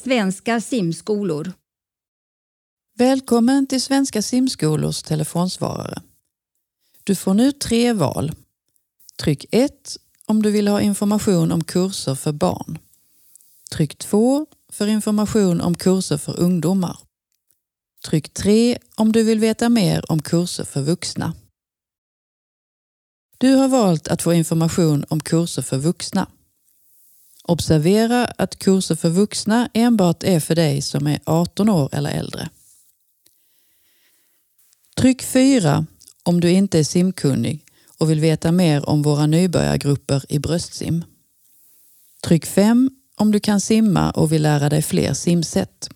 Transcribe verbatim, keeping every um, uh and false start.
Svenska simskolor. Välkommen till Svenska simskolors telefonsvarare. Du får nu tre val. Tryck ett om du vill ha information om kurser för barn. Tryck två för information om kurser för ungdomar. Tryck tre om du vill veta mer om kurser för vuxna. Du har valt att få information om kurser för vuxna. Observera att kurser för vuxna enbart är för dig som är arton år eller äldre. Tryck fyra om du inte är simkunnig och vill veta mer om våra nybörjargrupper i bröstsim. Tryck fem om du kan simma och vill lära dig fler simsätt.